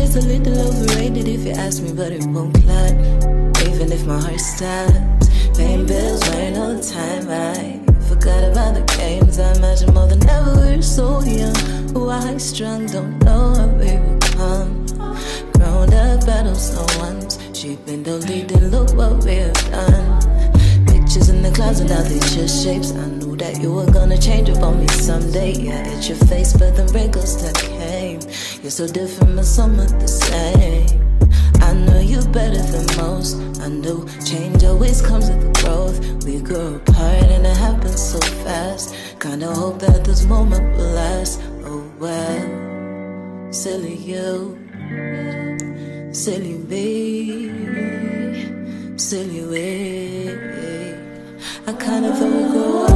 it's a little overrated if you ask me, but it won't clap. Even if my heart stops, paying bills, worrying all the time. I forgot about the games. I imagine more than ever we're so young. High strung, don't know what we become. Grown up battles, no one's shaping the lead, and look what we have done. Pictures in the clouds and now they just shapes. I knew that you were gonna change up on me someday. Yeah, it's your face, but the wrinkles that came. You're so different, but somewhat the same. I know you better than most. I knew change always comes with the growth. We grew apart and it happened so fast. Kinda hope that this moment will last. Oh well, silly you, silly me, silly we. I kinda thought we grew up.